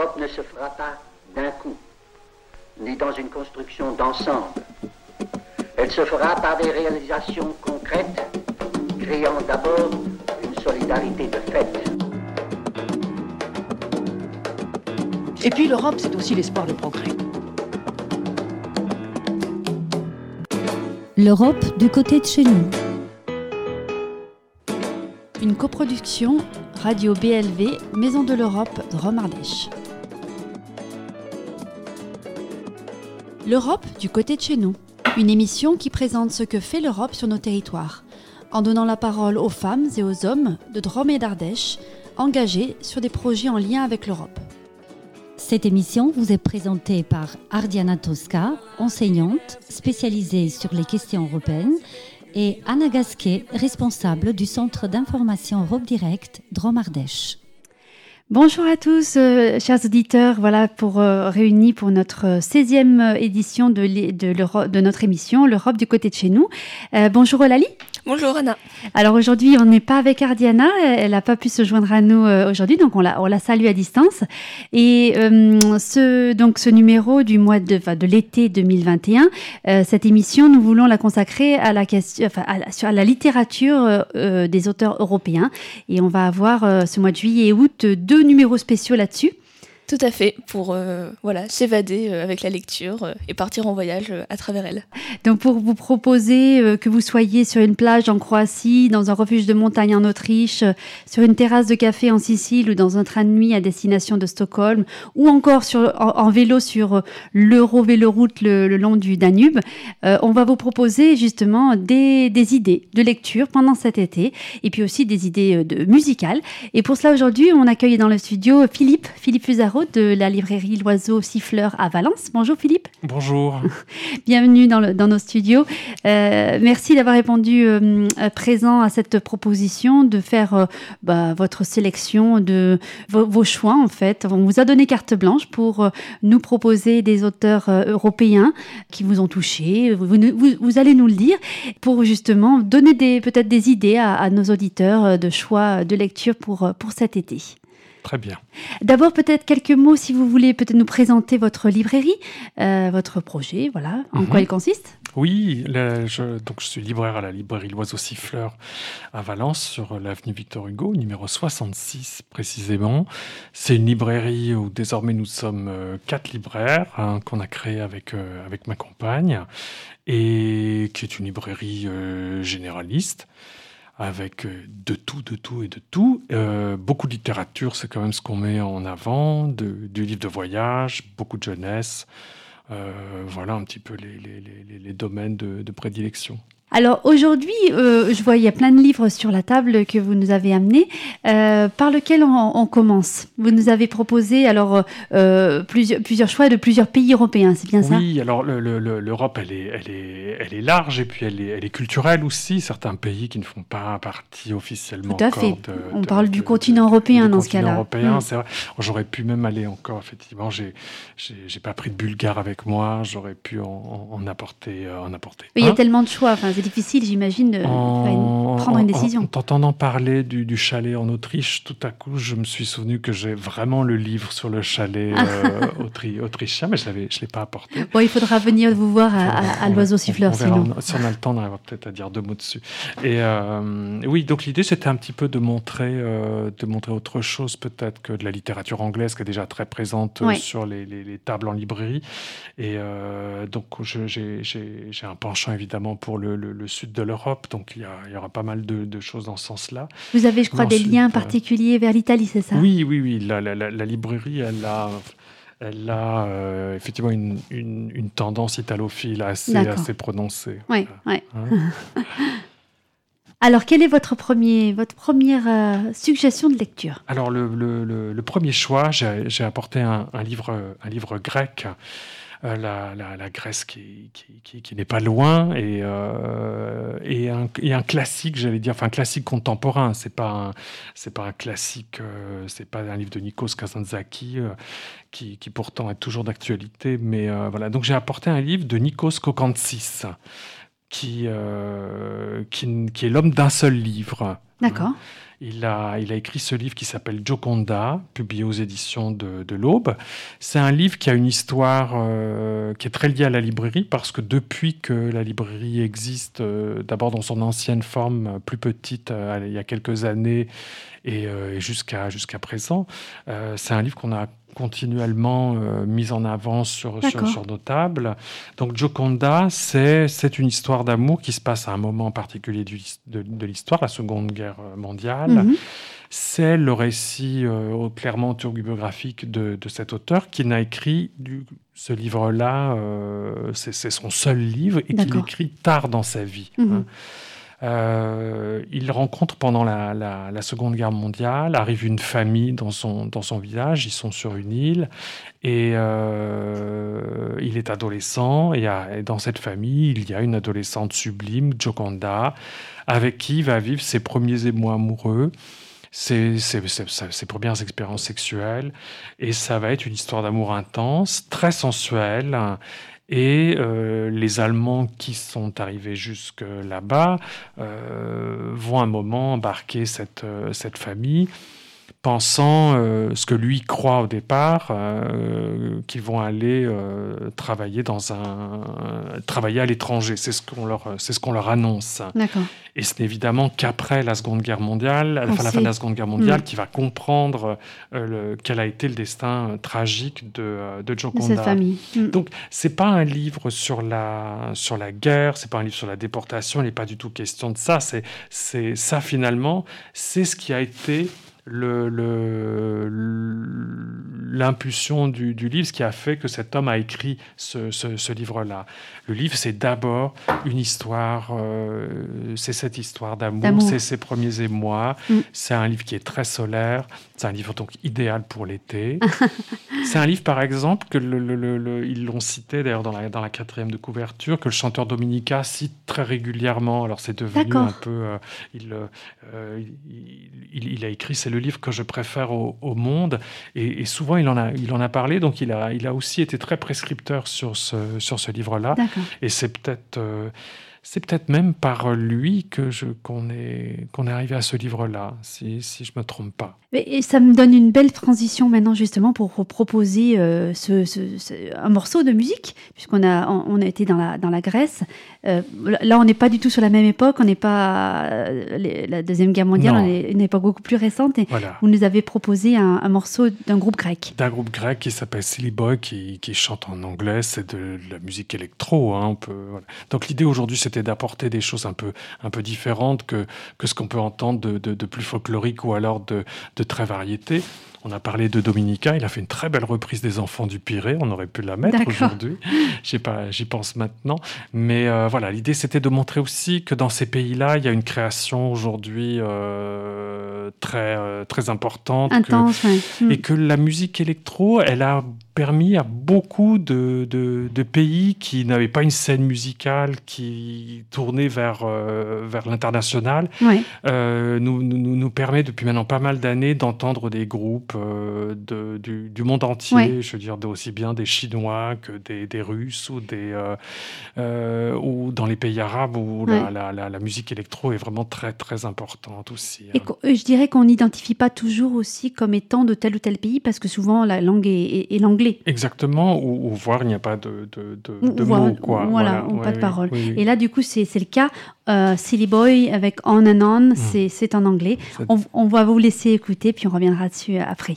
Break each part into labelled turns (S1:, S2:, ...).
S1: L'Europe ne se fera pas d'un coup, ni dans une construction d'ensemble. Elle se fera par des réalisations concrètes, créant d'abord une solidarité de fait.
S2: Et puis l'Europe, c'est aussi l'espoir de progrès.
S3: L'Europe du côté de chez nous.
S4: Une coproduction Radio BLV, Maison de l'Europe, Drôme-Ardèche. L'Europe du côté de chez nous. Une émission qui présente ce que fait l'Europe sur nos territoires, en donnant la parole aux femmes et aux hommes de Drôme et d'Ardèche, engagés sur des projets en lien avec l'Europe.
S3: Cette émission vous est présentée par Ardiana Tosca, enseignante spécialisée sur les questions européennes, et Anna Gasquet, responsable du Centre d'information Europe Direct Drôme-Ardèche.
S4: Bonjour à tous, chers auditeurs, voilà réunis pour notre 16e édition de notre émission, l'Europe du côté de chez nous. Bonjour Eulalie.
S5: Bonjour Anna.
S4: Alors aujourd'hui, on n'est pas avec Ardiana, elle n'a pas pu se joindre à nous aujourd'hui, donc on la salue à distance. Et ce numéro du mois de l'été 2021, cette émission, nous voulons la consacrer à la littérature des auteurs européens. Et on va avoir ce mois de juillet et août 2 numéros spéciaux là-dessus.
S5: Tout à fait, pour s'évader avec la lecture et partir en voyage à travers elle.
S4: Donc pour vous proposer que vous soyez sur une plage en Croatie, dans un refuge de montagne en Autriche, sur une terrasse de café en Sicile ou dans un train de nuit à destination de Stockholm, ou encore en vélo sur l'Euro-Véloroute le long du Danube, on va vous proposer justement des idées de lecture pendant cet été, et puis aussi des idées musicales. Et pour cela aujourd'hui, on accueille dans le studio Philippe Fusaro de la librairie L'Oiseau Siffleur à Valence. Bonjour Philippe.
S6: Bonjour.
S4: Bienvenue dans nos studios. Merci d'avoir répondu présent à cette proposition de faire votre sélection de vos choix en fait. On vous a donné carte blanche pour nous proposer des auteurs européens qui vous ont touché. Vous allez nous le dire pour justement donner peut-être des idées à nos auditeurs de choix de lecture pour cet été.
S6: Très bien.
S4: D'abord, peut-être quelques mots, si vous voulez peut-être nous présenter votre librairie, votre projet, voilà, en quoi il consiste.
S6: Oui, je suis libraire à la librairie L'Oiseau Siffleur à Valence, sur l'avenue Victor Hugo, numéro 66 précisément. C'est une librairie où désormais nous sommes 4 libraires, qu'on a créé avec ma compagne, et qui est une librairie généraliste, avec de tout. Beaucoup de littérature, c'est quand même ce qu'on met en avant, du livre de voyage, beaucoup de jeunesse. Voilà un petit peu les domaines de prédilection.
S4: Alors aujourd'hui, je vois il y a plein de livres sur la table que vous nous avez amenés. Par lequel on commence ? Vous nous avez proposé alors plusieurs choix de plusieurs pays européens, c'est bien ça ?
S6: Oui, alors l'Europe, elle est large et puis elle est culturelle aussi. Certains pays qui ne font pas partie officiellement.
S4: Tout à fait. On parle du continent européen dans ce cas-là.
S6: Européen, c'est vrai. J'aurais pu même aller encore. Effectivement, j'ai pas pris de bulgare avec moi. J'aurais pu en apporter.
S4: Il y a tellement de choix. Enfin, c'est difficile, j'imagine, de prendre une décision.
S6: En t'entendant parler du chalet en Autriche, tout à coup, je me suis souvenu que j'ai vraiment le livre sur le chalet autrichien, mais je ne l'ai pas apporté.
S4: Bon, il faudra venir vous voir à l'Oiseau Siffleur, sinon.
S6: Si on a le temps, on arrivera peut-être à dire 2 mots dessus. Et oui, donc l'idée, c'était un petit peu de montrer autre chose, peut-être, que de la littérature anglaise, qui est déjà très présente sur les tables en librairie. Et donc, j'ai un penchant, évidemment, pour le sud de l'Europe, donc il y aura pas mal de choses dans ce sens-là.
S4: Vous avez, je crois, des liens particuliers vers l'Italie, c'est ça ?
S6: Oui. La librairie, elle a effectivement une tendance italophile assez prononcée.
S4: Oui. Alors, quelle est votre première suggestion de lecture ?
S6: Alors, le premier choix, j'ai apporté un livre grec. La Grèce qui n'est pas loin, et un classique, j'allais dire, enfin un classique contemporain. C'est pas un classique, c'est pas un livre de Nikos Kazantzakis qui pourtant est toujours d'actualité, mais voilà. Donc j'ai apporté un livre de Nikos Kokantsis qui est l'homme d'un seul livre.
S4: D'accord.
S6: Il a écrit ce livre qui s'appelle Gioconda, publié aux éditions de l'Aube. C'est un livre qui a une histoire qui est très liée à la librairie, parce que depuis que la librairie existe, d'abord dans son ancienne forme plus petite, il y a quelques années, et jusqu'à présent, c'est un livre qu'on a continuellement mis en avant sur nos tables. Donc Gioconda, c'est une histoire d'amour qui se passe à un moment particulier de l'histoire, la Seconde Guerre mondiale. C'est le récit clairement autobiographique de cet auteur, qui n'a écrit ce livre-là, c'est son seul livre, et qu'il écrit tard dans sa vie. Il rencontre pendant la Seconde Guerre mondiale, arrive une famille dans son village, ils sont sur une île, et il est adolescent, et dans cette famille, il y a une adolescente sublime, Gioconda, avec qui il va vivre ses premiers émois amoureux, ses premières expériences sexuelles, et ça va être une histoire d'amour intense, très sensuelle. Et les Allemands qui sont arrivés jusque là-bas vont un moment embarquer cette famille, pensant ce que lui croit au départ, qu'ils vont aller travailler à l'étranger. C'est ce qu'on leur annonce.
S4: D'accord.
S6: Et ce n'est évidemment qu'après la Seconde Guerre mondiale, à la fin de la Seconde Guerre mondiale, qu'il va comprendre quel a été le destin tragique de Gioconda.
S4: De cette famille.
S6: Donc, c'est pas un livre sur la guerre, c'est pas un livre sur la déportation, il n'est pas du tout question de ça. C'est ça, finalement, c'est ce qui a été l'impulsion du livre, ce qui a fait que cet homme a écrit ce livre-là. Le livre, c'est d'abord une histoire, c'est cette histoire d'amour, c'est ses premiers émois. C'est un livre qui est très solaire, c'est un livre donc idéal pour l'été. C'est un livre, par exemple, que ils l'ont cité d'ailleurs dans la 4e de couverture, que le chanteur Dominica cite très régulièrement. Alors c'est devenu un peu... il a écrit, c'est le livre que je préfère au monde, et souvent il en a parlé, donc il a aussi été très prescripteur sur ce livre-là.
S4: D'accord.
S6: Et c'est peut-être même par lui qu'on est arrivé à ce livre-là, si je ne me trompe pas.
S4: Et ça me donne une belle transition maintenant, justement, pour proposer un morceau de musique, puisqu'on a été dans la Grèce. Là, on n'est pas du tout sur la même époque, on n'est pas la Deuxième Guerre mondiale, on est une époque beaucoup plus récente. Et voilà. Vous nous avez proposé un morceau d'un groupe grec.
S6: D'un groupe grec qui s'appelle Silly Boy, qui chante en anglais. C'est de la musique électro. Voilà. Donc l'idée aujourd'hui, c'était d'apporter des choses un peu différentes que ce qu'on peut entendre de plus folklorique, ou alors de très variété. On a parlé de Dominica, il a fait une très belle reprise des Enfants du Pirée, on aurait pu la mettre aujourd'hui, j'y pense maintenant. Mais voilà, l'idée c'était de montrer aussi que dans ces pays-là, il y a une création aujourd'hui très, très importante.
S4: Intense,
S6: et que la musique électro, elle a permis à beaucoup de pays qui n'avaient pas une scène musicale qui tournait vers l'international, nous permet depuis maintenant pas mal d'années d'entendre des groupes du monde entier, je veux dire aussi bien des Chinois que des Russes ou ou dans les pays arabes où la musique électro est vraiment très très importante aussi.
S4: Et je dirais qu'on n'identifie pas toujours aussi comme étant de tel ou tel pays, parce que souvent la langue est l'anglais.
S6: Exactement, ou voire il n'y a pas de mots, quoi.
S4: Voilà, ou pas de paroles. Oui. Et là, du coup, c'est le cas. Silly Boy avec On and On, c'est en anglais. On va vous laisser écouter, puis on reviendra dessus après.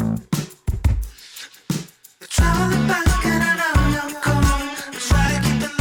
S7: Try to keep the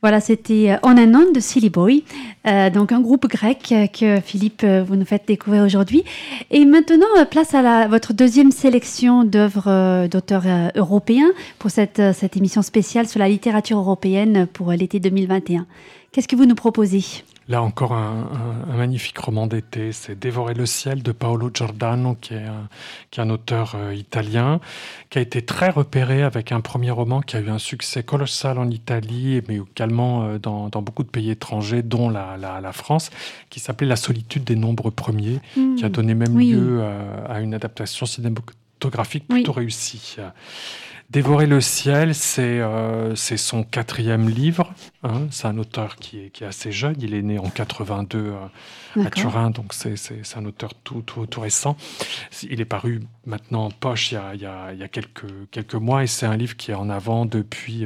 S4: Voilà, c'était On and On de Silly Boy, donc un groupe grec que Philippe, vous nous faites découvrir aujourd'hui. Et maintenant, place à votre deuxième sélection d'œuvres d'auteurs européens pour cette émission spéciale sur la littérature européenne pour l'été 2021. Qu'est-ce que vous nous proposez ?
S6: Là encore, un magnifique roman d'été, c'est Dévorer le ciel de Paolo Giordano, qui est un auteur italien, qui a été très repéré avec un premier roman qui a eu un succès colossal en Italie, mais également dans beaucoup de pays étrangers, dont la France, qui s'appelait La solitude des nombres premiers, qui a donné même lieu à une adaptation cinématographique plutôt réussie. Dévorer le ciel, c'est son 4e livre. Hein. C'est un auteur qui est assez jeune. Il est né en 82 à Turin, donc c'est un auteur tout récent. Il est paru maintenant en poche il y a quelques mois, et c'est un livre qui est en avant depuis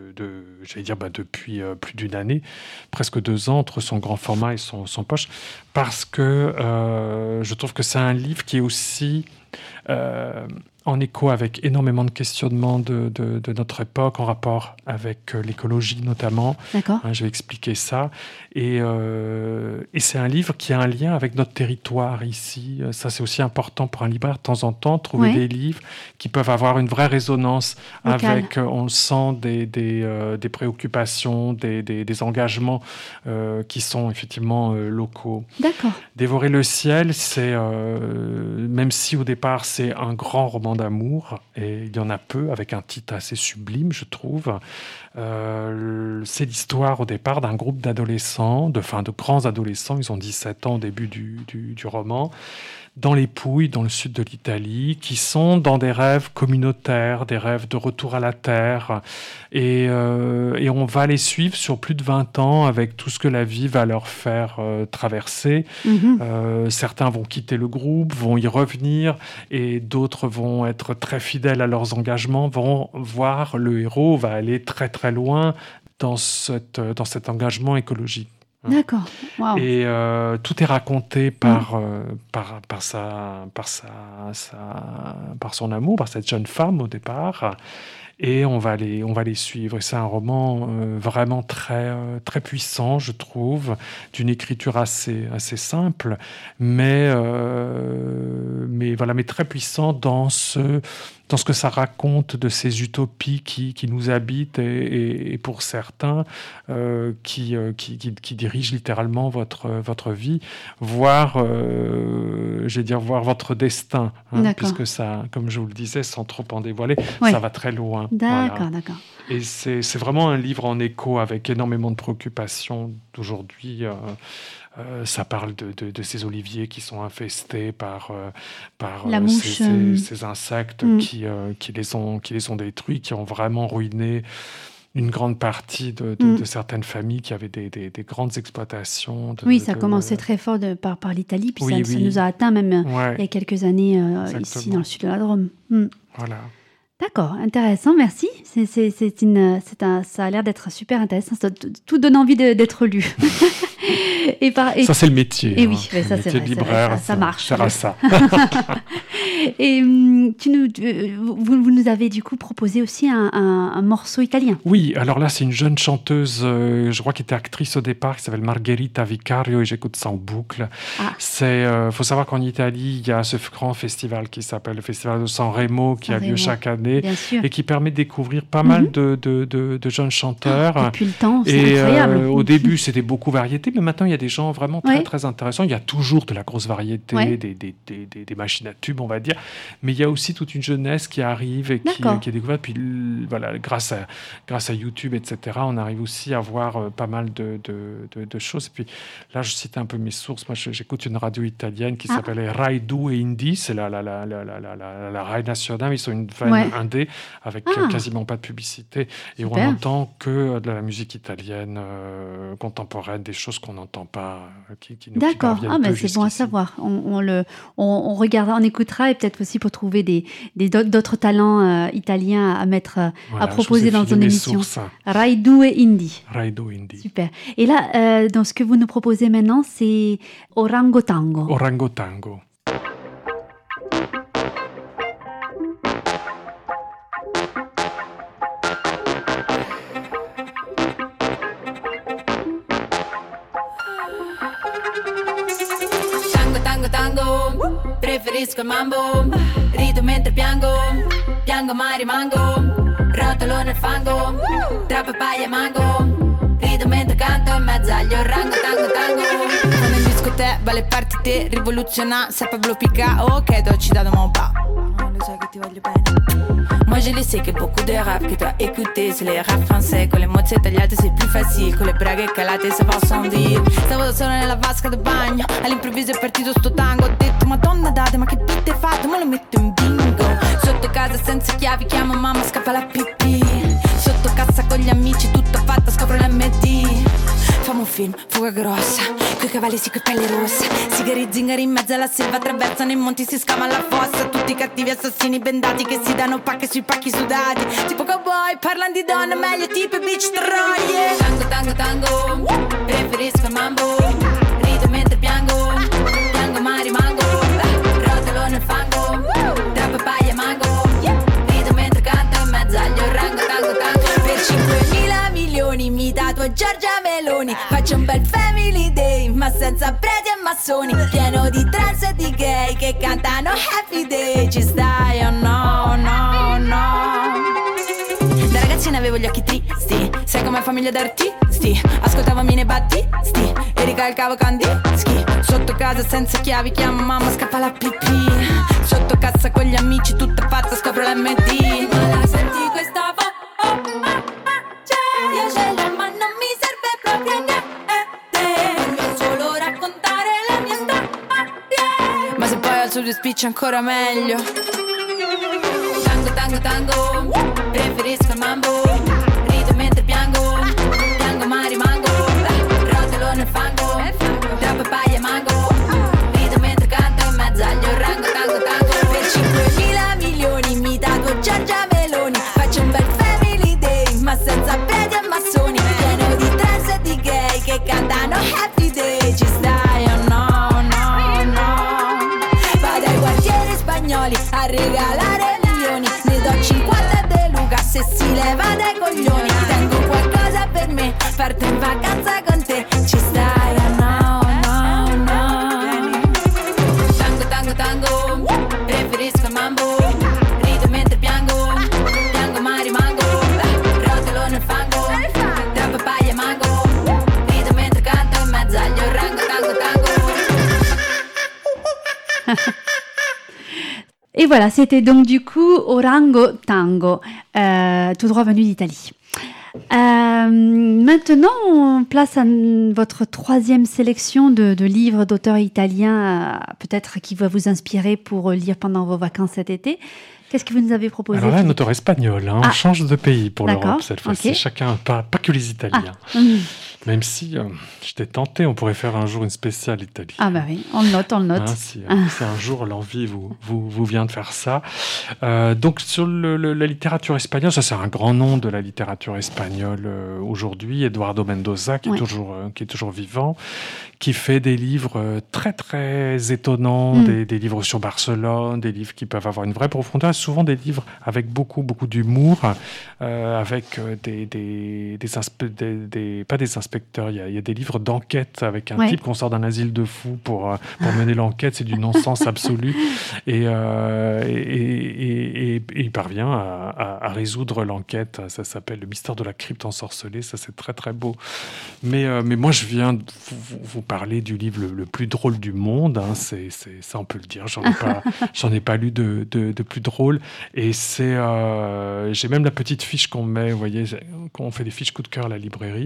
S6: depuis plus d'une année, presque 2 ans, entre son grand format et son poche, parce que je trouve que c'est un livre qui est aussi en écho avec énormément de questionnements de notre époque, en rapport avec l'écologie notamment.
S4: D'accord.
S6: Je vais expliquer ça. Et c'est un livre qui a un lien avec notre territoire ici. Ça, c'est aussi important pour un libraire de temps en temps, trouver des livres qui peuvent avoir une vraie résonance avec, on le sent, des préoccupations, des engagements qui sont effectivement locaux.
S4: D'accord.
S6: Dévorer le ciel, c'est, même si au départ c'est un grand roman d'amour, et il y en a peu, avec un titre assez sublime, je trouve. C'est l'histoire au départ d'un groupe d'adolescents, de grands adolescents, ils ont 17 ans au début du roman, dans les Pouilles, dans le sud de l'Italie, qui sont dans des rêves communautaires, des rêves de retour à la terre. Et on va les suivre sur plus de 20 ans avec tout ce que la vie va leur faire traverser. Certains vont quitter le groupe, vont y revenir, et d'autres vont être très fidèles à leurs engagements, vont voir le héros va aller très très loin dans cet engagement écologique.
S4: D'accord. Wow.
S6: Et tout est raconté par son amour, par cette jeune femme au départ. Et on va les suivre. Et c'est un roman vraiment très, très puissant, je trouve, d'une écriture assez simple, mais très puissant dans ce que ça raconte de ces utopies qui nous habitent et pour certains qui dirigent littéralement votre vie, voire votre destin, puisque ça, comme je vous le disais, sans trop en dévoiler, ça va très loin.
S4: D'accord.
S6: Et c'est vraiment un livre en écho avec énormément de préoccupations d'aujourd'hui. Ça parle de ces oliviers qui sont infestés par ces insectes qui les ont détruits, qui ont vraiment ruiné une grande partie de certaines familles qui avaient des grandes exploitations.
S4: Ça a commencé très fort par l'Italie, puis ça nous a atteint même il y a quelques années ici dans le sud de la Drôme.
S6: Voilà.
S4: D'accord, intéressant, merci. Ça a l'air d'être super intéressant. Tout donne envie d'être lu.
S6: Ça, c'est le métier.
S4: Et oui, ça, c'est vrai.
S6: De libraire,
S4: ça marche.
S6: Ça reste ça.
S4: Et vous nous avez du coup proposé aussi un morceau italien.
S6: Oui, alors là, c'est une jeune chanteuse, je crois, qui était actrice au départ, qui s'appelle Margherita Vicario, et j'écoute ça en boucle. Faut savoir qu'en Italie, il y a ce grand festival qui s'appelle le Festival de Sanremo, qui a lieu chaque année, et qui permet de découvrir pas mal de jeunes chanteurs.
S4: Depuis le temps, c'est incroyable.
S6: Au début, c'était beaucoup variété, mais maintenant, il y a des gens vraiment très, très intéressants. Il y a toujours de la grosse variété, des machines à tubes, on va dire. Mais il y a aussi toute une jeunesse qui arrive et qui est découverte. Puis voilà, grâce à YouTube, etc., on arrive aussi à voir pas mal de choses. Et puis là, je citais un peu mes sources. Moi, j'écoute une radio italienne qui s'appelle Rai 2 Indie. C'est la Rai nationale. Ils sont une veine indé avec quasiment pas de publicité. Et on n'entend que de la musique italienne contemporaine, des choses qu'on n'entend pas, qui nous parviennent peu
S4: c'est bon à savoir. On regardera, on écoutera, et peut-être aussi pour trouver d'autres talents italiens à mettre à proposer dans une émission. Rai 2 Indie.
S6: Rai 2 Indie.
S4: Super. Et là, dans ce que vous nous proposez maintenant, c'est Orangotango.
S6: Orangotango.
S7: preferisco il mambo. Rido mentre piango, piango ma rimango. Rotolo nel fango, tra papaya e mango. Rido mentre canto in mezzo agli orango, tango, tango. Quando in discoteca, balle partite, rivoluziona. Se Pablo Pica, ok, ci da mon pas. Non lo sai che ti voglio bene. Moi je le sais que beaucoup de rap que tu as écouté, c'est les rap français. Con le mozze tagliate c'est plus facile, con le braghe calate ça va sans dire. Stavo da solo nella vasca da bagno, all'improvviso è partito sto tango. Ho detto madonna date, ma che beat hai fatto, ma lo metto in bingo. Sotto casa senza chiavi, chiamo mamma, scappa la pipì. Sotto cassa con gli amici, tutto fatto, scopro l'MD. Famo un film, fuga grossa, coi cavalli sì, coi pelle rosse. Sigari zingari in mezzo alla selva, attraversano i monti, si scava alla fossa. Tutti cattivi assassini bendati che si danno pacche sui pacchi sudati. Tipo cowboy, parlano di donne, meglio tipo beach troie. Tango, tango, tango, preferisco il mambo. Rido mentre piango, piango ma rimango. Rotolo nel fango, tra papaya e mango. Rido mentre canto in mezzo agli orango, tango, tango. Per 5.000 milioni mi tatuo Giorgia Meloni. Faccio un bel family day, ma senza preti e massoni. Pieno di trans e di gay che cantano happy day. Ci stai o no, no, no. Da ragazzina avevo gli occhi tristi, sai come famiglia d'artisti. Ascoltavo Mine Battisti e ricalcavo Kandinsky. Sotto casa senza chiavi, chiamo mamma, scappa la pipì. Sotto cassa con gli amici, tutta fatta, scopro l'MD. Ma la senti questa voce? Io ce l'ho ma non mi serve proprio niente. Voglio solo raccontare la mia storia. Ma se poi alzo due spicci ancora meglio. Tango, tango, tango, preferisco il mambo. Rido mentre piango, piango ma rimango. Rotolo nel fango, tra papaya e mango. Rido mentre canto in mezzo agli orango, tango, tango. Per 5.000 milioni mi tatuo Giorgia Meloni. Faccio un bel family day, ma senza preti e massoni. Pieno di trans e di gay che cantano happy day. Ci stai o no, no, no. Vado ai quartieri spagnoli a regalare milioni. Ne do 50 De Luca se si leva dai coglioni. Tengo qualcosa per me, parto in vacanza con te. Ci stai o no, no, no. Tango, tango, tango, preferisco il mambo. Rido mentre piango, piango ma rimango. Rotolo nel fango, tra papaya e mango. Rido mentre canto in mezzo agli orango, tango, tango.
S4: Et voilà, c'était donc du coup Orango Tango, tout droit venu d'Italie. Maintenant, on place à votre troisième sélection de livres d'auteurs italiens, peut-être qui va vous inspirer pour lire pendant vos vacances cet été. Qu'est-ce que vous nous avez proposé?
S6: Alors là, un auteur espagnol, hein, on change de pays pour l'Europe cette fois-ci.
S4: Okay.
S6: Chacun, pas que les Italiens. Même si j'étais tenté, on pourrait faire un jour une spéciale Italie.
S4: Ah bah oui, on le note.
S6: Hein, si un jour l'envie vous vient de faire ça. Donc sur la littérature espagnole, ça c'est un grand nom de la littérature espagnole aujourd'hui, Eduardo Mendoza, qui est toujours vivant, qui fait des livres très très étonnants, des livres sur Barcelone, des livres qui peuvent avoir une vraie profondeur, souvent des livres avec beaucoup d'humour, avec pas des inspecteurs, il y a des livres d'enquête avec un type qu'on sort d'un asile de fous pour mener l'enquête, c'est du non-sens absolu, et il parvient à résoudre l'enquête. Ça s'appelle Le mystère de la crypte ensorcelée, ça c'est très très beau. Mais moi je viens vous parler du livre le plus drôle du monde, hein, c'est ça on peut le dire, j'en ai pas lu de plus drôle, et c'est j'ai même la petite fiche qu'on met, vous voyez, quand on fait des fiches coup de cœur à la librairie,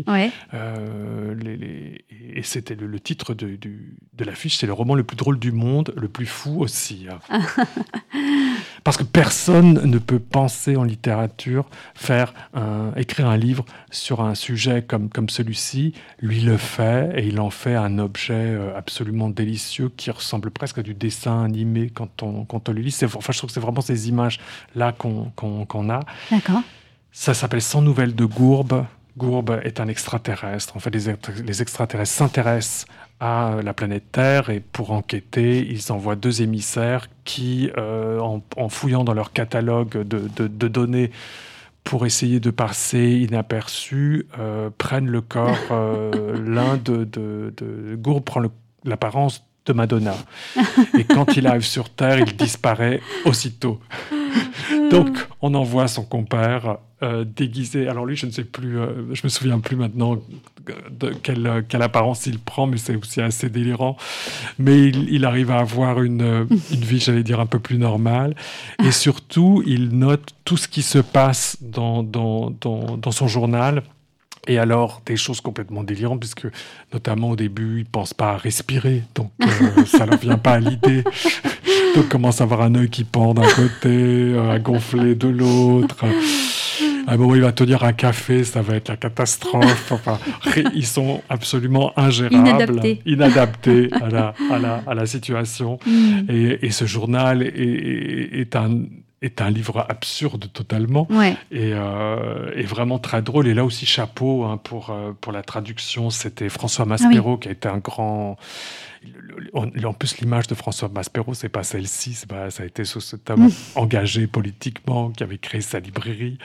S6: et c'était le titre de la fiche, c'est le roman le plus drôle du monde, le plus fou aussi. Parce que personne ne peut penser en littérature, écrire un livre sur un sujet comme celui-ci. Lui le fait, et il en fait un objet absolument délicieux qui ressemble presque à du dessin animé quand on le lit. Je trouve que c'est vraiment ces images-là qu'on a.
S4: D'accord.
S6: Ça s'appelle 100 nouvelles de Gourbe. Gourbe est un extraterrestre. En fait, les extraterrestres s'intéressent à la planète Terre, et pour enquêter, ils envoient 2 émissaires qui, en fouillant dans leur catalogue de données pour essayer de passer inaperçus, prennent le corps. L'un de Gourbe prend l'apparence de Madonna. Et quand il arrive sur Terre, il disparaît aussitôt. Donc, on envoie son compère déguisé. Alors lui, je me souviens plus maintenant de quelle apparence il prend, mais c'est aussi assez délirant. Mais il arrive à avoir une vie, j'allais dire, un peu plus normale. Et surtout, il note tout ce qui se passe dans son journal. Et alors, des choses complètement délirantes, puisque notamment au début, il ne pense pas à respirer, donc ça ne leur vient pas à l'idée. Donc, il commence à avoir un œil qui pend d'un côté, à gonfler de l'autre. À un moment, il va tenir un café, ça va être la catastrophe. Enfin, ils sont absolument ingérables, inadaptés à la situation. Et ce journal est un livre absurde totalement et vraiment très drôle. Et là aussi, chapeau pour la traduction. C'était François Maspero qui a été un grand... En plus, l'image de François Maspero, c'est pas celle-ci. Ça a été cet homme engagé politiquement qui avait créé sa librairie,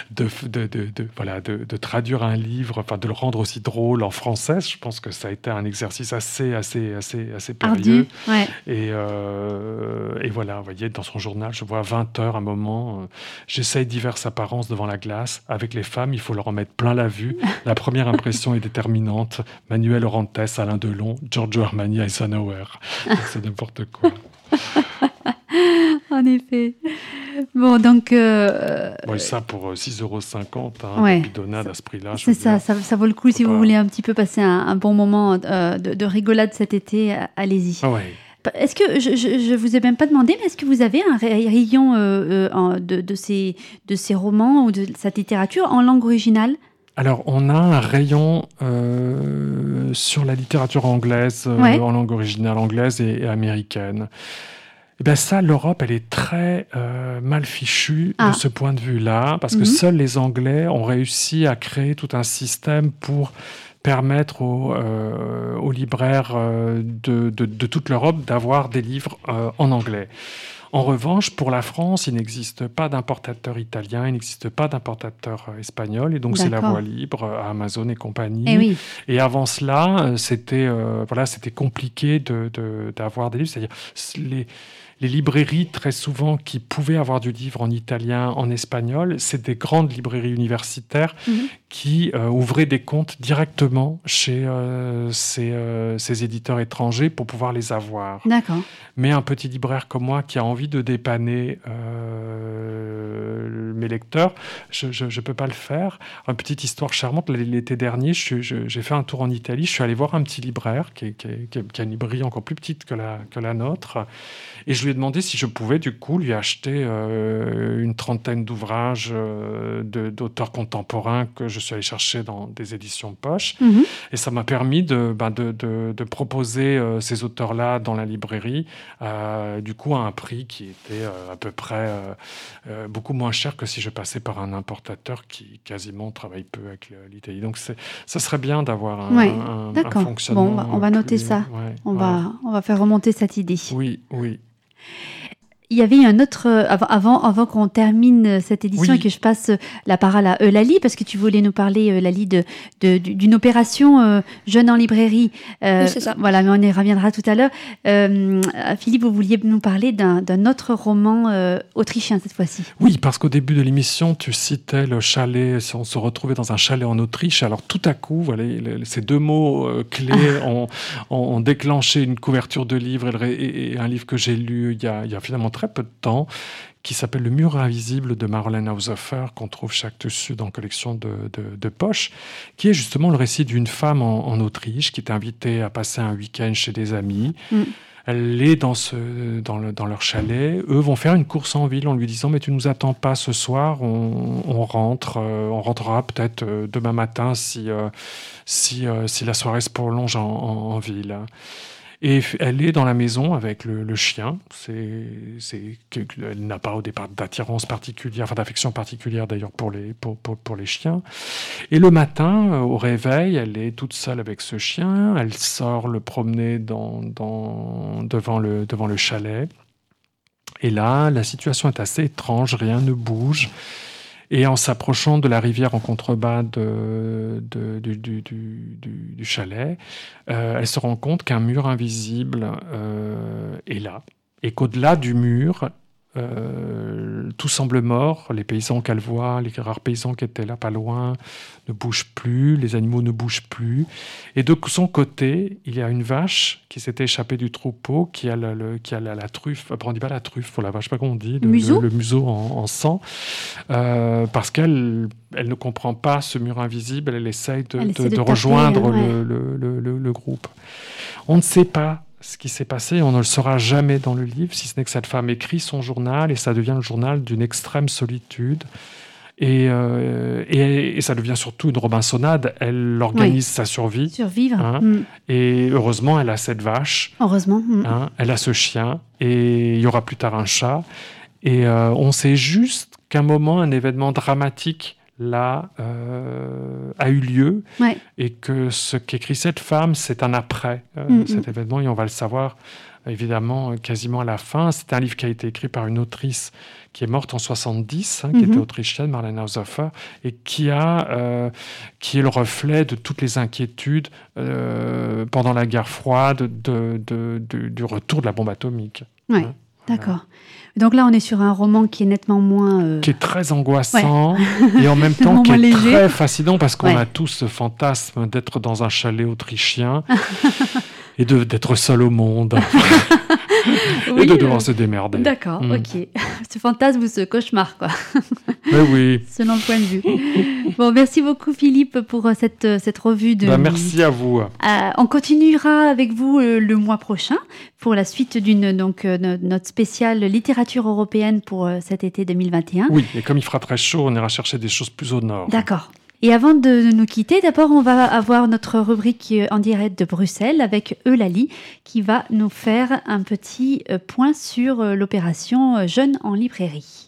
S6: de traduire un livre, enfin de le rendre aussi drôle en français. Je pense que ça a été un exercice assez périlleux. Et voilà, vous voyez, dans son journal, je vois 20 heures un moment. J'essaye diverses apparences devant la glace. Avec les femmes, il faut leur en mettre plein la vue. La première impression est déterminante. Manuel Orantes, Alain Delon, Giorgio Armani, Eisenhower. C'est n'importe quoi.
S4: En effet. Bon, donc...
S6: ça pour 6,50 €, bidonnade à ce prix-là.
S4: C'est ça vaut le coup si vous voulez un petit peu passer un bon moment de rigolade cet été, allez-y. Est-ce que, je vous ai même pas demandé, mais est-ce que vous avez un rayon de ces romans ou de cette littérature en langue originale ?
S6: Alors, on a un rayon sur la littérature anglaise, en langue originale anglaise et américaine. Et bien ça, l'Europe, elle est très mal fichue de ce point de vue-là, parce que seuls les Anglais ont réussi à créer tout un système pour permettre aux libraires de toute l'Europe d'avoir des livres en anglais. En revanche, pour la France, il n'existe pas d'importateur italien, il n'existe pas d'importateur espagnol, et donc c'est la voie libre à Amazon et compagnie. Et avant cela, c'était compliqué d'avoir des livres, c'est-à-dire les librairies, très souvent, qui pouvaient avoir du livre en italien, en espagnol, c'est des grandes librairies universitaires qui ouvraient des comptes directement chez ces éditeurs étrangers pour pouvoir les avoir.
S4: D'accord.
S6: Mais un petit libraire comme moi qui a envie de dépanner mes lecteurs, je ne peux pas le faire. Une petite histoire charmante, l'été dernier, j'ai fait un tour en Italie, je suis allé voir un petit libraire qui a une librairie encore plus petite que la nôtre, et je lui ai demandé si je pouvais du coup lui acheter une trentaine d'ouvrages d'auteurs contemporains que je suis allé chercher dans des éditions poche. Et ça m'a permis de proposer ces auteurs-là dans la librairie, du coup à un prix qui était à peu près beaucoup moins cher que si je passais par un importateur qui quasiment travaille peu avec l'Italie. Donc ça serait bien d'avoir un fonctionnement.
S4: Bon, on va noter ça. On va faire remonter cette idée.
S6: Oui.
S4: Il y avait un autre, avant qu'on termine cette édition et que je passe la parole à Eulalie, parce que tu voulais nous parler, Eulalie, d'une opération Jeunes en librairie.
S5: Oui, c'est ça.
S4: Voilà, mais on y reviendra tout à l'heure. Philippe, vous vouliez nous parler d'un autre roman autrichien cette fois-ci. Oui,
S6: parce qu'au début de l'émission, tu citais le chalet, on se retrouvait dans un chalet en Autriche. Alors tout à coup, voilà, ces deux mots clés ont déclenché une couverture de livre et un livre que j'ai lu il y a finalement très peu de temps, qui s'appelle Le mur invisible de Marlène Haushofer, qu'on trouve chaque Sud en collection de poche, qui est justement le récit d'une femme en Autriche qui est invitée à passer un week-end chez des amis. Elle est dans leur chalet. Eux vont faire une course en ville en lui disant « Mais tu ne nous attends pas ce soir, on rentrera peut-être demain matin si la soirée se prolonge en ville. » Et elle est dans la maison avec le chien. Elle n'a pas au départ d'attirance particulière, enfin d'affection particulière d'ailleurs pour les chiens. Et le matin, au réveil, elle est toute seule avec ce chien. Elle sort le promener devant le chalet. Et là, la situation est assez étrange, rien ne bouge. Et en s'approchant de la rivière en contrebas du chalet, elle se rend compte qu'un mur invisible est là. Et qu'au-delà du mur, tout semble mort. Les paysans qu'elle voit, les rares paysans qui étaient là pas loin, ne bougent plus, les animaux ne bougent plus. Et de son côté, il y a une vache qui s'était échappée du troupeau, qui a la truffe, on ne dit pas la truffe pour la vache, je ne sais pas comment on dit, le museau en sang, parce qu'elle ne comprend pas ce mur invisible, elle essaye de rejoindre le groupe. On ne sait pas ce qui s'est passé, on ne le saura jamais dans le livre, si ce n'est que cette femme écrit son journal et ça devient le journal d'une extrême solitude. Et ça devient surtout une Robinsonade. Elle organise sa survie.
S4: Survivre.
S6: Hein, et heureusement, elle a cette vache.
S4: Heureusement.
S6: Hein, elle a ce chien. Et il y aura plus tard un chat. Et on sait juste qu'à un moment, un événement dramatique là a eu lieu et que ce qu'écrit cette femme, c'est un après cet événement et on va le savoir évidemment quasiment à la fin. C'est un livre qui a été écrit par une autrice qui est morte en 70, qui était autrichienne, Marlene Haushofer, et qui est le reflet de toutes les inquiétudes pendant la guerre froide du retour de la bombe atomique.
S4: Oui, d'accord. Donc là, on est sur un roman qui est nettement moins...
S6: Qui est très angoissant et en même temps qui est léger. Très fascinant parce qu'on a tous ce fantasme d'être dans un chalet autrichien et d'être seul au monde et de devoir se démerder.
S4: D'accord, ok. Ce fantasme ou ce cauchemar, quoi.
S6: Oui.
S4: Selon le point de vue. Bon, merci beaucoup Philippe pour cette revue de...
S6: merci à vous.
S4: On continuera avec vous le mois prochain pour la suite notre spéciale littérature européenne pour cet été 2021.
S6: Oui, et comme il fera très chaud, on ira chercher des choses plus au nord.
S4: D'accord. Et avant de nous quitter, d'abord, on va avoir notre rubrique en direct de Bruxelles avec Eulalie qui va nous faire un petit point sur l'opération Jeunes en librairie.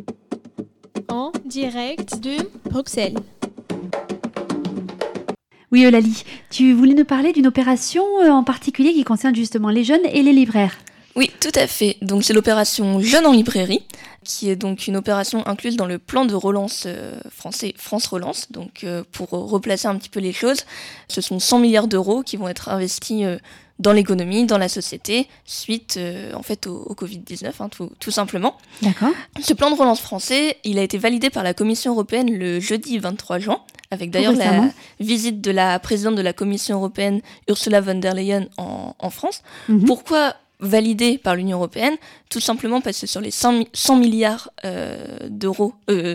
S8: En direct de Bruxelles.
S4: Oui, Eulalie, tu voulais nous parler d'une opération en particulier qui concerne justement les jeunes et les libraires.
S5: Oui, tout à fait. Donc c'est l'opération Jeunes en librairie, qui est donc une opération incluse dans le plan de relance français France Relance. Donc pour replacer un petit peu les choses, ce sont 100 milliards d'euros qui vont être investis dans l'économie, dans la société, suite en fait au Covid-19, tout simplement.
S4: D'accord.
S5: Ce plan de relance français, il a été validé par la Commission européenne le jeudi 23 juin, avec d'ailleurs la visite de la présidente de la Commission européenne, Ursula von der Leyen, en France. Pourquoi validé par l'Union européenne? Tout simplement parce que sur les 100 milliards d'euros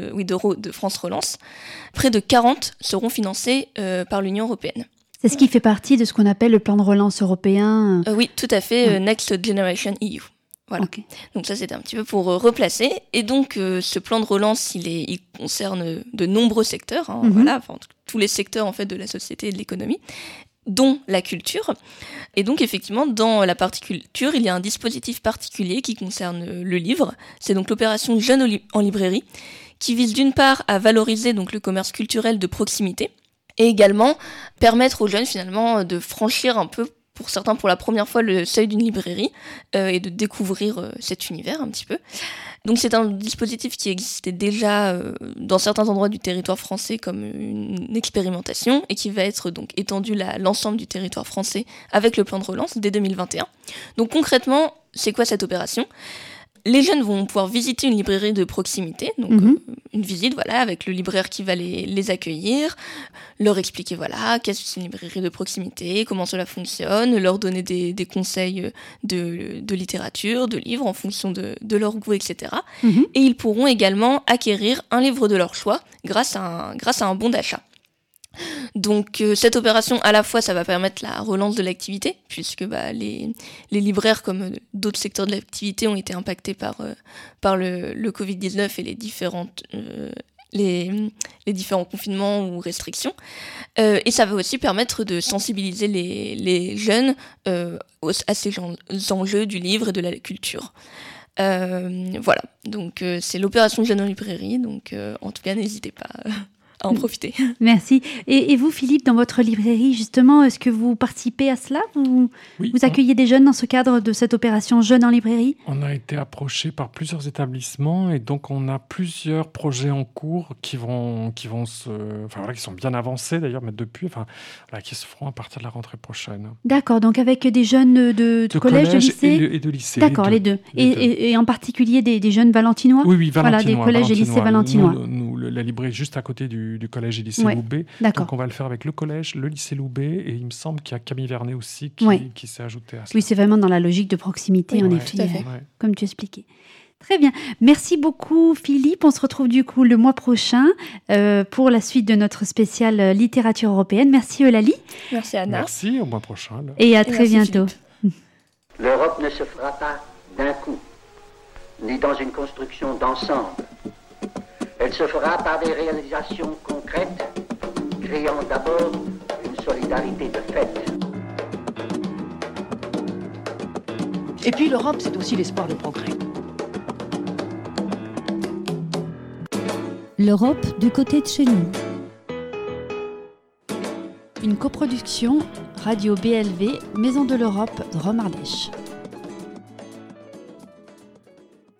S5: de France Relance, près de 40 seront financés par l'Union européenne.
S4: C'est ce qui fait partie de ce qu'on appelle le plan de relance européen.
S5: Oui, tout à fait, Next Generation EU. Voilà. Okay. Donc ça, c'était un petit peu pour replacer. Et donc, ce plan de relance, il concerne de nombreux secteurs, tous les secteurs en fait de la société et de l'économie, dont la culture. Et donc, effectivement, dans la partie culture, il y a un dispositif particulier qui concerne le livre. C'est donc l'opération Jeunes en librairie, qui vise d'une part à valoriser donc le commerce culturel de proximité, et également permettre aux jeunes, finalement, de franchir un peu, pour certains pour la première fois, le seuil d'une librairie et de découvrir cet univers un petit peu. Donc c'est un dispositif qui existait déjà dans certains endroits du territoire français comme une expérimentation et qui va être donc étendu à l'ensemble du territoire français avec le plan de relance dès 2021. Donc concrètement, c'est quoi cette opération ? Les jeunes vont pouvoir visiter une librairie de proximité, donc une visite avec le libraire qui va les accueillir, leur expliquer qu'est-ce que c'est une librairie de proximité, comment cela fonctionne, leur donner des conseils de littérature, de livres en fonction de leur goût, etc. Et ils pourront également acquérir un livre de leur choix grâce à un bon d'achat. Donc cette opération, à la fois, ça va permettre la relance de l'activité, puisque les libraires, comme d'autres secteurs de l'activité, ont été impactés par le Covid-19 et les différents confinements ou restrictions. Et ça va aussi permettre de sensibiliser les jeunes à ces enjeux du livre et de la culture. Donc c'est l'opération Jeunes en librairie, donc en tout cas, n'hésitez pas à en profiter.
S4: Merci. Et vous, Philippe, dans votre librairie, justement, est-ce que vous participez à cela ? Vous accueillez des jeunes dans ce cadre de cette opération Jeunes en librairie ?
S6: On a été approché par plusieurs établissements et donc on a plusieurs projets en cours qui sont bien avancés d'ailleurs, mais depuis, qui se feront à partir de la rentrée prochaine.
S4: D'accord, donc avec des jeunes de collège, de lycée
S6: et de lycée.
S4: D'accord, les deux. Et en particulier des jeunes valentinois ?
S6: Oui, valentinois.
S4: Voilà, des collèges et lycées valentinois.
S6: Nous, la librairie est juste à côté du collège et lycée Loubet.
S4: D'accord.
S6: Donc on va le faire avec le collège, le lycée Loubet, et il me semble qu'il y a Camille Vernet aussi qui s'est ajouté à ça.
S4: Oui, c'est vraiment dans la logique de proximité, en effet, comme tu expliquais. Très bien. Merci beaucoup, Philippe. On se retrouve du coup le mois prochain pour la suite de notre spéciale littérature européenne. Merci, Eulalie.
S5: Merci, Anna.
S6: Merci, au mois prochain.
S4: Et à très bientôt.
S1: L'Europe ne se fera pas d'un coup, ni dans une construction d'ensemble. Elle se fera par des réalisations concrètes, créant d'abord une solidarité de fait.
S2: Et puis l'Europe, c'est aussi l'espoir de progrès.
S3: L'Europe du côté de chez nous.
S4: Une coproduction Radio BLV, Maison de l'Europe, Drôme-Ardèche.